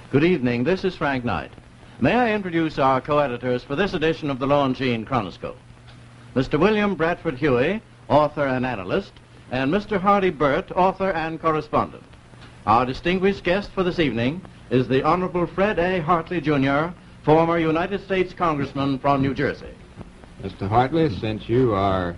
Good evening. This is Frank Knight. May I introduce our co-editors for this edition of the Longines Chronoscope? Mr. William Bradford Huey, author and analyst, and Mr. Hardy Burt, author and correspondent. Our distinguished guest for this evening is the Honorable Fred A. Hartley, Jr., former United States Congressman from New Jersey. Mr. Hartley, since you are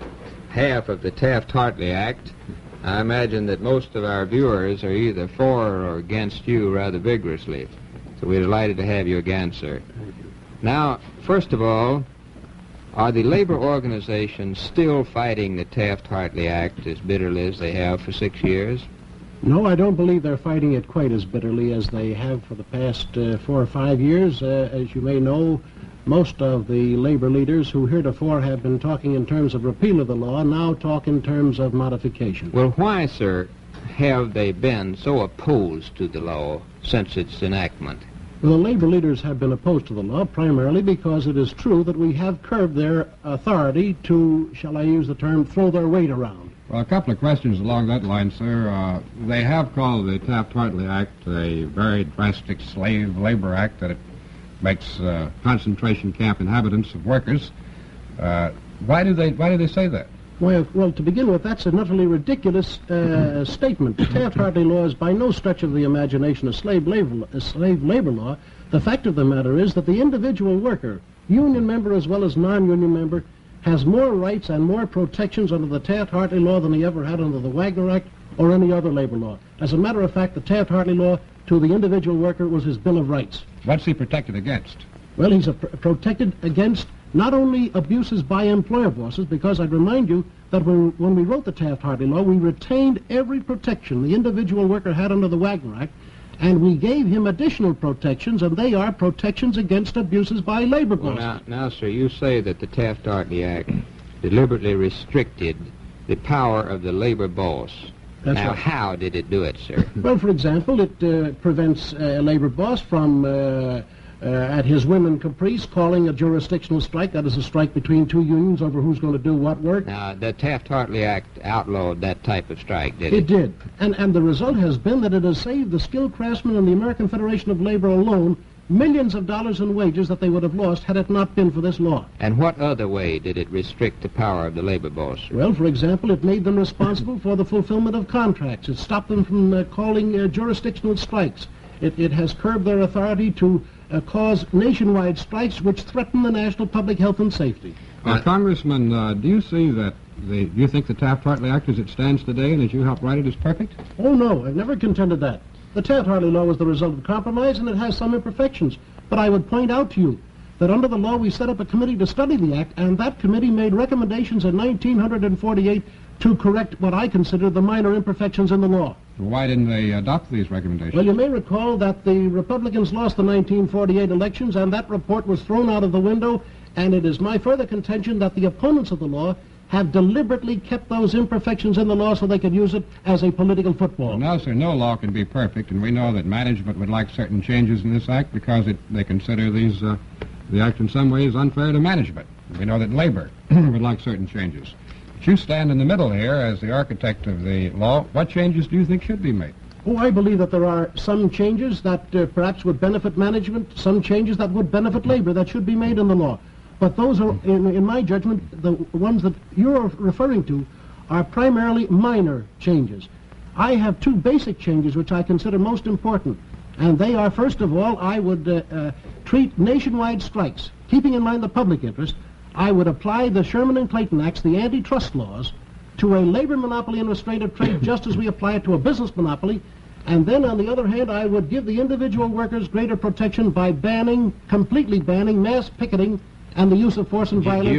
half of the Taft-Hartley Act, I imagine that most of our viewers are either for or against you rather vigorously. So we're delighted to have you again, sir. Now, first of all, are the labor organizations still fighting the Taft-Hartley Act as bitterly as they have for 6 years? No, I don't believe they're fighting it quite as bitterly as they have for the past 4 or 5 years. As you may know, most of the labor leaders who heretofore have been talking in terms of repeal of the law now talk in terms of modification. Well, why, sir, have they been so opposed to the law since its enactment? Well, the labor leaders have been opposed to the law primarily because it is true that we have curbed their authority to, shall I use the term, throw their weight around. Well, a couple of questions along that line, sir. They have called the Taft-Hartley Act a very drastic slave labor act, that it makes concentration camp inhabitants of workers. Why do they say that? Well, to begin with, that's an utterly ridiculous statement. The Taft-Hartley law is by no stretch of the imagination a slave labor law. The fact of the matter is that the individual worker, union member as well as non-union member, has more rights and more protections under the Taft-Hartley law than he ever had under the Wagner Act or any other labor law. As a matter of fact, the Taft-Hartley law to the individual worker was his Bill of Rights. What's he protected against? Well, he's protected against not only abuses by employer bosses, because I'd remind you that when we wrote the Taft-Hartley law, we retained every protection the individual worker had under the Wagner Act, and we gave him additional protections, and they are protections against abuses by labor bosses. Well, now, sir, you say that the Taft-Hartley Act deliberately restricted the power of the labor boss. That's now, right. How did it do it, sir? Well, for example, it prevents a labor boss from, at his whim and caprice, calling a jurisdictional strike. That is a strike between two unions over who's going to do what work. Now, the Taft-Hartley Act outlawed that type of strike, did it? It did. And the result has been that it has saved the skilled craftsmen and the American Federation of Labor alone millions of dollars in wages that they would have lost had it not been for this law. And what other way did it restrict the power of the labor boss, sir? Well, for example, it made them responsible for the fulfillment of contracts. It stopped them from calling jurisdictional strikes. It has curbed their authority to cause nationwide strikes which threaten the national public health and safety. Congressman, do you see that do you think the Taft-Hartley Act as it stands today and as you helped write it is perfect? Oh, no, I've never contended that. The Taft-Hartley law was the result of compromise, and it has some imperfections. But I would point out to you that under the law we set up a committee to study the act, and that committee made recommendations in 1948 to correct what I consider the minor imperfections in the law. Well, why didn't they adopt these recommendations? Well, you may recall that the Republicans lost the 1948 elections, and that report was thrown out of the window, and it is my further contention that the opponents of the law have deliberately kept those imperfections in the law so they could use it as a political football. Well, no, sir, no law can be perfect, and we know that management would like certain changes in this act because they consider the act in some ways unfair to management. We know that labor would like certain changes. But you stand in the middle here as the architect of the law. What changes do you think should be made? Oh, I believe that there are some changes that perhaps would benefit management, some changes that would benefit labor that should be made in the law. But those are, in my judgment, the ones that you're referring to are primarily minor changes. I have two basic changes which I consider most important, and they are, first of all, I would treat nationwide strikes, keeping in mind the public interest. I would apply the Sherman and Clayton Acts, the antitrust laws, to a labor monopoly in restraint of trade just as we apply it to a business monopoly. And then, on the other hand, I would give the individual workers greater protection by completely banning mass picketing and the use of force and violence.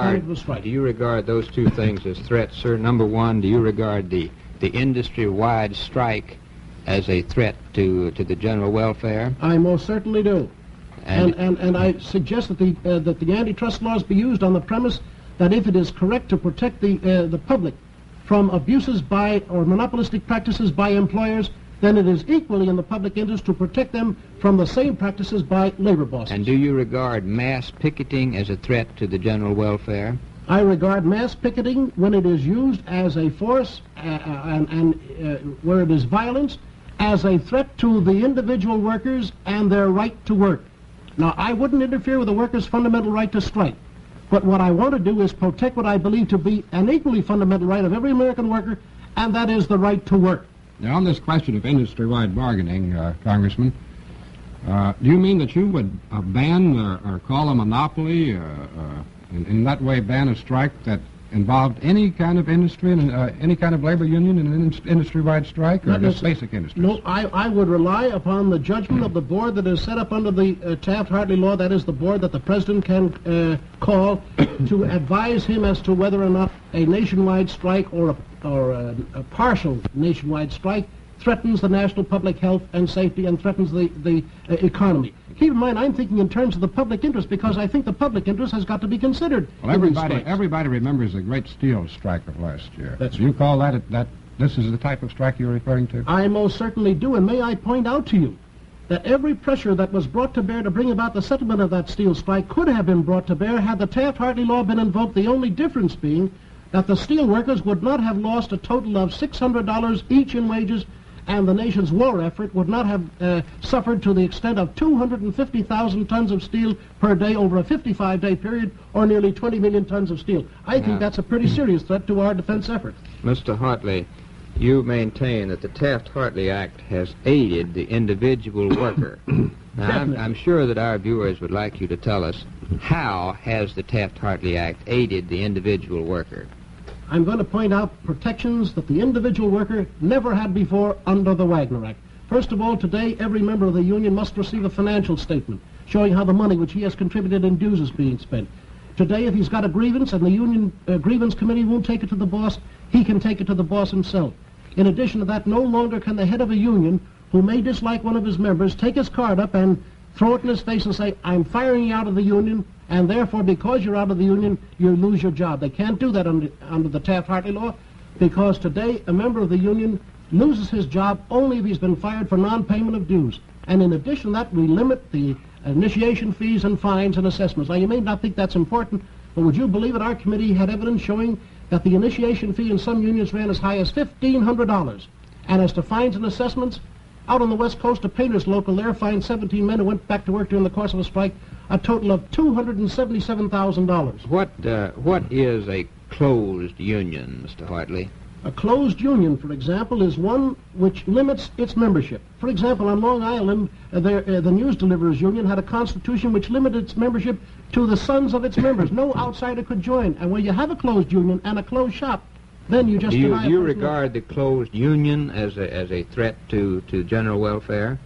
Do you regard those two things as threats, sir? Number one, do you regard the industry-wide strike as a threat to the general welfare? I most certainly do. And I suggest that the antitrust laws be used on the premise that if it is correct to protect the public from abuses by or monopolistic practices by employers, then it is equally in the public interest to protect them from the same practices by labor bosses. And do you regard mass picketing as a threat to the general welfare? I regard mass picketing when it is used as a force and where it is violence, as a threat to the individual workers and their right to work. Now, I wouldn't interfere with the workers' fundamental right to strike, but what I want to do is protect what I believe to be an equally fundamental right of every American worker, and that is the right to work. Now, on this question of industry-wide bargaining, Congressman, do you mean that you would ban or call a monopoly, in that way ban a strike that involved any kind of industry and any kind of labor union in an industry-wide strike, or just basic industries? No, I would rely upon the judgment of the board that is set up under the Taft-Hartley law. That is the board that the president can call to advise him as to whether or not a nationwide strike or a partial nationwide strike threatens the national public health and safety and threatens the economy. Keep in mind, I'm thinking in terms of the public interest, because I think the public interest has got to be considered. Well, everybody remembers the great steel strike of last year. That's do you call that this is the type of strike you're referring to? I most certainly do, and may I point out to you that every pressure that was brought to bear to bring about the settlement of that steel strike could have been brought to bear had the Taft-Hartley law been invoked, the only difference being that the steel workers would not have lost a total of $600 each in wages, and the nation's war effort would not have suffered to the extent of 250,000 tons of steel per day over a 55-day period, or nearly 20 million tons of steel. I think that's a pretty serious threat to our defense effort. Mr. Hartley, you maintain that the Taft-Hartley Act has aided the individual worker. Now, I'm sure that our viewers would like you to tell us, how has the Taft-Hartley Act aided the individual worker? I'm going to point out protections that the individual worker never had before under the Wagner Act. First of all, today, every member of the union must receive a financial statement showing how the money which he has contributed in dues is being spent. Today, if he's got a grievance and the union grievance committee won't take it to the boss, he can take it to the boss himself. In addition to that, no longer can the head of a union, who may dislike one of his members, take his card up and throw it in his face and say, I'm firing you out of the union, and therefore, because you're out of the union, you lose your job. They can't do that under the Taft-Hartley law, because today a member of the union loses his job only if he's been fired for non-payment of dues. And in addition to that, we limit the initiation fees and fines and assessments. Now, you may not think that's important, but would you believe it, our committee had evidence showing that the initiation fee in some unions ran as high as $1,500. And as to fines and assessments, out on the West Coast, a painters local there fined 17 men who went back to work during the course of a strike, a total of $277,000. What is a closed union, Mr. Hartley? A closed union, for example, is one which limits its membership. For example, on Long Island, the News Deliverers Union had a constitution which limited its membership to the sons of its members. No outsider could join. And when you have a closed union and a closed shop, then you just do you regard the closed union as a threat to general welfare?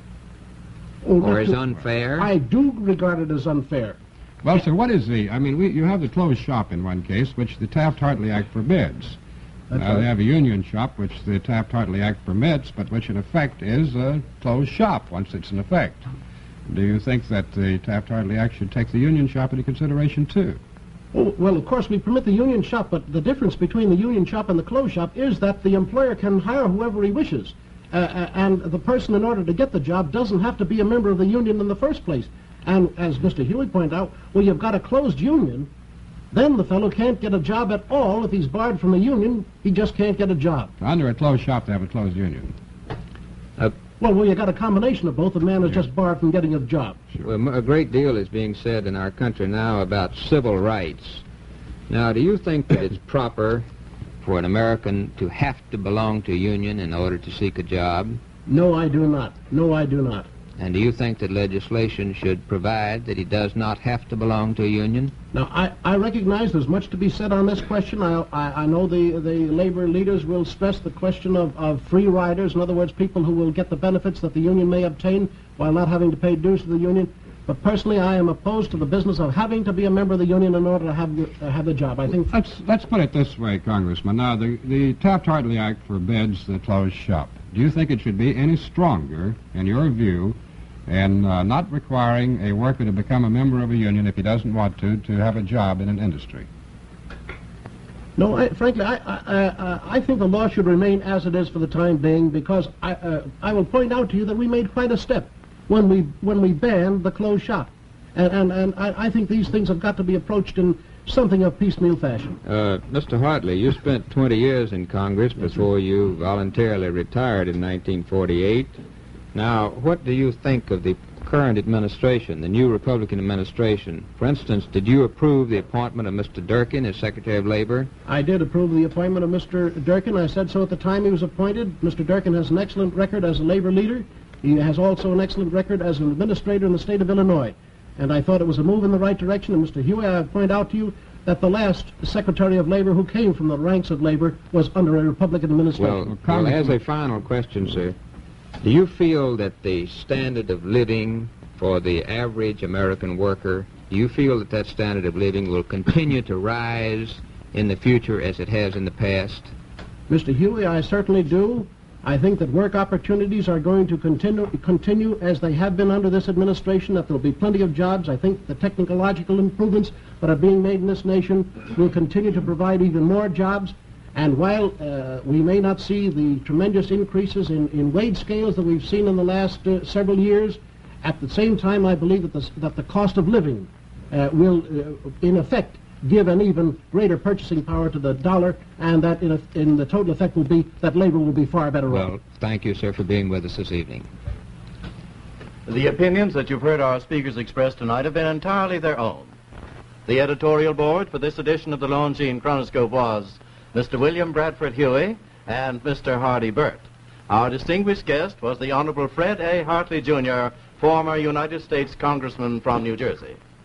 Or as unfair? I do regard it as unfair. Well, sir, what is you have the closed shop in one case, which the Taft-Hartley Act forbids. That's right. They have a union shop, which the Taft-Hartley Act permits, but which in effect is a closed shop once it's in effect. Do you think that the Taft-Hartley Act should take the union shop into consideration, too? Oh, well, of course, we permit the union shop, but the difference between the union shop and the closed shop is that the employer can hire whoever he wishes. And the person, in order to get the job, doesn't have to be a member of the union in the first place. And as Mr. Huey pointed out, well, you've got a closed union, then the fellow can't get a job at all. If he's barred from the union, he just can't get a job. Under a closed shop, they have a closed union. Well, you got a combination of both. The man is just barred from getting a job. Sure. Well, a great deal is being said in our country now about civil rights. Now, do you think that it's proper for an American to have to belong to a union in order to seek a job? No, I do not. No, I do not. And do you think that legislation should provide that he does not have to belong to a union? Now, I recognize there's much to be said on this question. I know the labor leaders will stress the question of free riders, in other words, people who will get the benefits that the union may obtain while not having to pay dues to the union. But personally, I am opposed to the business of having to be a member of the union in order to have the job. I think. Let's put it this way, Congressman. Now, the Taft-Hartley Act forbids the closed shop. Do you think it should be any stronger, in your view, in not requiring a worker to become a member of a union if he doesn't want to have a job in an industry? No, frankly, I think the law should remain as it is for the time being, because I will point out to you that we made quite a step when we banned the closed shop, and I think these things have got to be approached in something of piecemeal fashion. Mr. Hartley, you spent 20 years in Congress before you voluntarily retired in 1948. Now, what do you think of the current administration, the new Republican administration? For instance, did you approve the appointment of Mr. Durkin as Secretary of Labor? I did approve the appointment of Mr. Durkin. I said so at the time he was appointed. Mr. Durkin has an excellent record as a labor leader. He has also an excellent record as an administrator in the state of Illinois. And I thought it was a move in the right direction. And Mr. Huey, I point out to you that the last Secretary of Labor who came from the ranks of labor was under a Republican administration. Well, as a final question, sir, do you feel that the standard of living for the average American worker, do you feel that that standard of living will continue to rise in the future as it has in the past? Mr. Huey, I certainly do. I think that work opportunities are going to continue as they have been under this administration, that there will be plenty of jobs. I think the technological improvements that are being made in this nation will continue to provide even more jobs. And while we may not see the tremendous increases in wage scales that we've seen in the last several years, at the same time I believe that the cost of living will, in effect, give an even greater purchasing power to the dollar, and that in the total effect will be that labor will be far better off. Well, thank you, sir, for being with us this evening. The opinions that you've heard our speakers express tonight have been entirely their own. The editorial board for this edition of the Longines Chronoscope was Mr. William Bradford Huey and Mr. Hardy Burt. Our distinguished guest was the Honorable Fred A. Hartley, Jr., former United States Congressman from New Jersey.